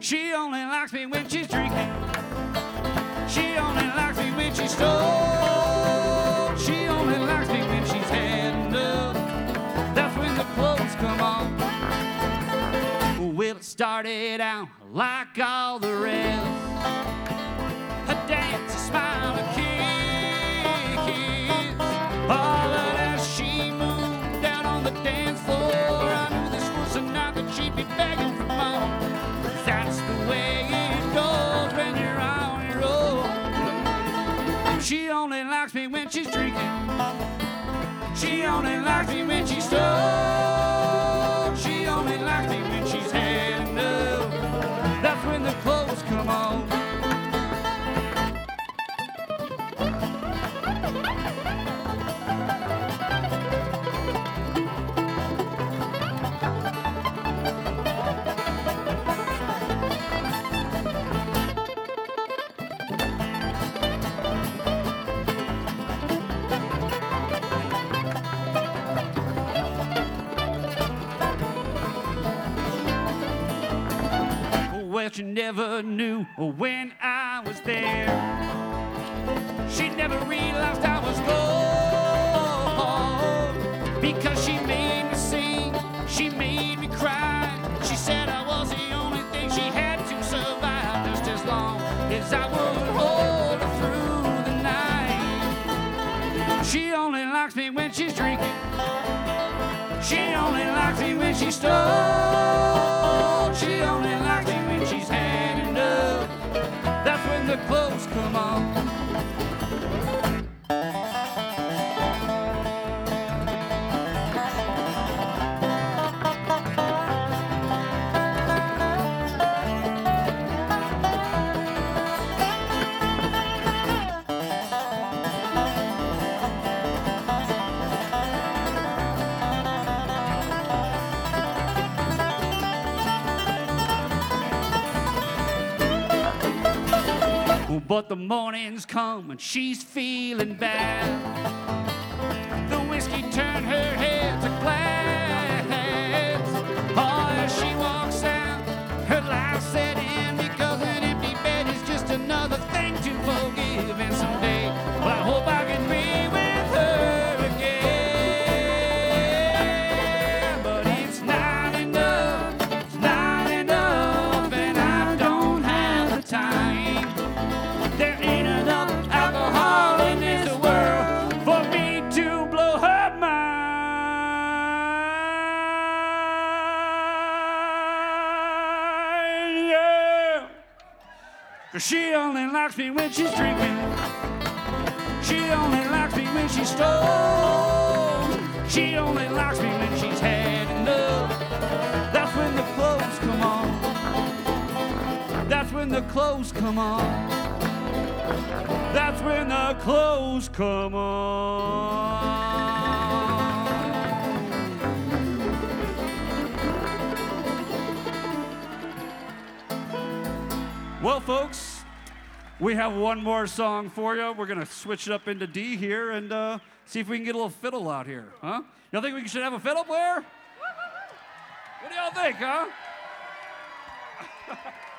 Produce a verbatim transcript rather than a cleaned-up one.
She only likes me when she's drinking. She only likes me when she's stoned. She only likes me when she's heading up. That's when the clothes come on. Well, it started out like all the rest. A dance, a smile, a kiss. All of that she moved down on the dance floor. I knew this was a night that she'd be begging for more. That's the way it goes when you're on your own. She only likes me when she's drinking. She only likes me when she's stoned. She only likes me when she's heading up. That's when the clothes come on. Well, she never knew when I was there. She never realized I was gone. Because she made me sing, she made me cry. She said I was the only thing she had to survive, just as long as I would hold her through the night. She only likes me when she's drinking. She only likes me when she's stoned. She only likes me when she's heading up. That's when the clothes come on. But the morning's come and she's feeling bad. The whiskey turned her head to glass. Oh, as she walks out, her life set in, because an empty bed is just another thing to forgive. And someday, well, I hope I can be with her again. But it's not enough, it's not enough, and I don't have the time. There ain't enough alcohol in this world for me to blow her mind, yeah. 'Cause she only likes me when she's drinking. She only likes me when she's stoned. She only likes me when she's heading up. That's when the clothes come on. That's when the clothes come on. That's when the clothes come on. Well, folks, we have one more song for you. We're going to switch it up into D here and uh, see if we can get a little fiddle out here, huh? Y'all think we should have a fiddle player? What do y'all think, huh?